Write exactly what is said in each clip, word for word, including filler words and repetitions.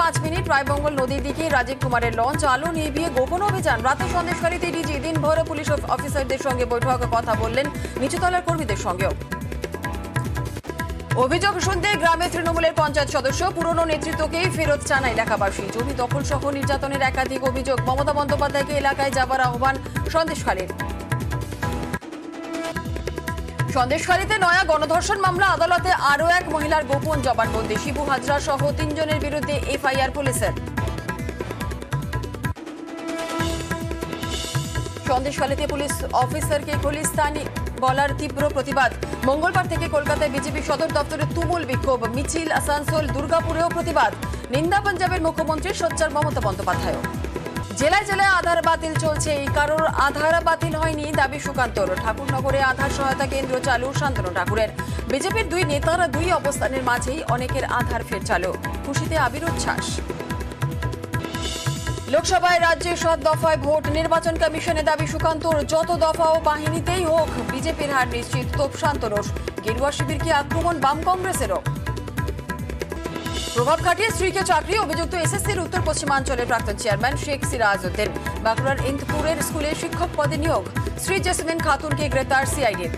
পাঁচ মিনিট রায়বঙ্গল নদীর দিকে রাজীব কুমারের লঞ্চ আলো নিভিয়ে গোপন অভিযান। রাতে সন্দেশখালীতে ডিজি দিনভর পুলিশ অফিসারদের সঙ্গে বৈঠক, কথা বললেন নিচুতলার কর্মীদের সঙ্গেও। অভিযোগ শুনতে গ্রামে তৃণমূলের পঞ্চায়েত সদস্য পুরনো নেতৃত্বকেই ফেরত চান এলাকাবাসী। জমি দখল সহ নির্যাতনের একাধিক অভিযোগ। মমতা বন্দ্যোপাধ্যায়কে এলাকায় যাবার আহ্বান সন্দেশখালীর। সন্দেশখালীতে নয়া গণধর্ষণ মামলা, আদালতে আরও এক মহিলার গোপন জবানবন্দি। শিবু হাজরা সহ তিনজনের বিরুদ্ধে এফআইআর পুলিশের। সন্দেশখালীতে পুলিশ অফিসারকে খলিস্তানি বলার তীব্র প্রতিবাদ। মঙ্গলবার থেকে কলকাতায় বিজেপি সদর দপ্তরে তুমুল বিক্ষোভ মিছিল। আসানসোল, দুর্গাপুরেও প্রতিবাদ। নিন্দা পাঞ্জাবের মুখ্যমন্ত্রী সোচ্চার মমতা বন্দ্যোপাধ্যায়। জেলায় জেলায় আধার বাতিল চলছে, এই কারোর আধার বাতিল হয়নি দাবি সুকান্তর। ঠাকুরনগরে আধার সহায়তা কেন্দ্র চালু শান্তনু ঠাকুরের। বিজেপির দুই নেতার দুই অবস্থানের মাঝেই অনেকের আধার ফের চালু, খুশিতে আবির উচ্ছ্বাস। লোকসভায় রাজ্যে সাত দফায় ভোট, নির্বাচন কমিশনে দাবি সুকান্তর। যত দফা ও বাহিনীতেই হোক বিজেপির হার নিশ্চিত, তোপ শান্তনুর। গেরুয়া শিবিরকে আক্রমণ বাম কংগ্রেসেরও। প্রভাব খাটিয়ে স্ত্রীকে চাকরি, অভিযুক্ত এসএসসির উত্তর পশ্চিমাঞ্চলের প্রাক্তন চেয়ারম্যান শেখ সিরাজউদ্দিন। বাঁকুড়ার ইন্দপুরের স্কুলে শিক্ষক পদে নিয়োগ। স্ত্রী জেসমিন খাতুনকে গ্রেপ্তার সিআইডির।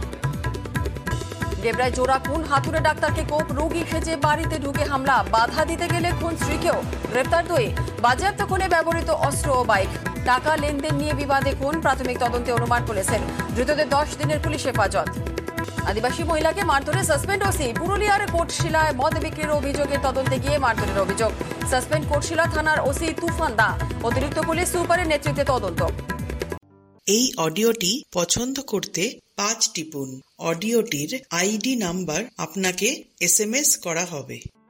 ডেবরায় জোড়া খুন, হাতুড়ে ডাক্তারকে কোপ, রোগী সেজে বাড়িতে ঢুকে হামলা, বাধা দিতে গেলে খুন স্ত্রীকেও। গ্রেপ্তার দুই। বাজেয়াপ্ত খুনে ব্যবহৃত অস্ত্র ও বাইক। টাকা লেনদেন নিয়ে বিবাদে খুন, প্রাথমিক তদন্তে অনুমান পুলিশের। ধৃতদের দশ দিনের পুলিশ হেফাজত। আদিবাসী মহিলাকে মারধরে সাসপেন্ড ওসি। পুরুলিয়ার কোটশিলায় মদ বিক্রির অভিযোগের তদন্তে গিয়ে মারধরের অভিযোগ। সাসপেন্ড কোটশিলা থানার ওসি তুফান দা। অতিরিক্ত পুলিশ সুপারের নেতৃত্বে তদন্ত। এই অডিওটি পছন্দ করতে পাঁচ টিপুন। অডিওটির আইডি নাম্বার আপনাকে এসএমএস করা হবে।